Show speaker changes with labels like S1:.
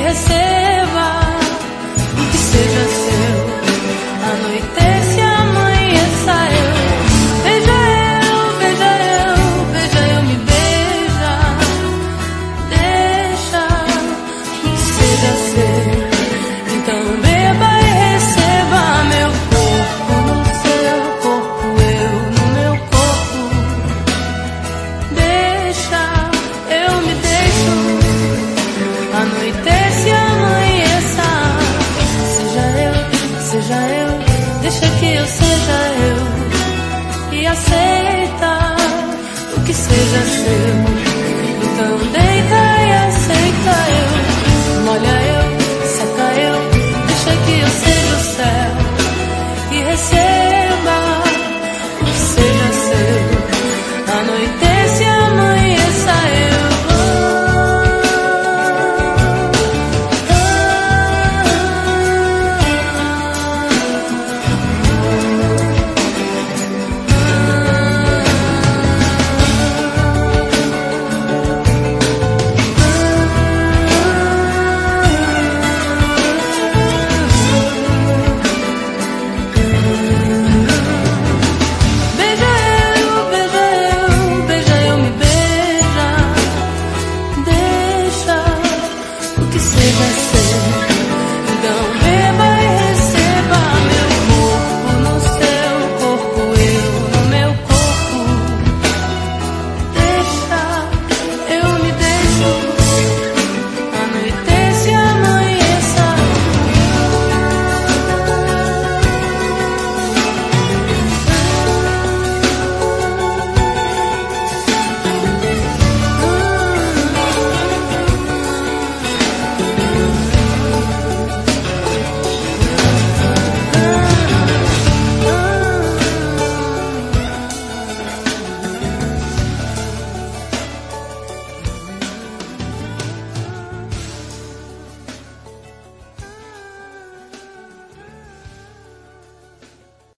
S1: receba o que seja seu. Anoitece, amanheça eu. Beija eu, beija eu, beija eu, me beija. Deixa que seja seu. Então beba e receba meu corpo no seu corpo, eu no meu corpo. Deixa, eu me deixo. Anoitece, amanheça. Seja eu, deixa que eu seja eu. E aceita o que seja seu. Então deita e aceita eu. Molha eu, seca eu, deixa que eu seja o céu. E receba o que seja seu. Anoitece, amanheça eu. Beija eu, beija eu, me beija. Deixa o que seja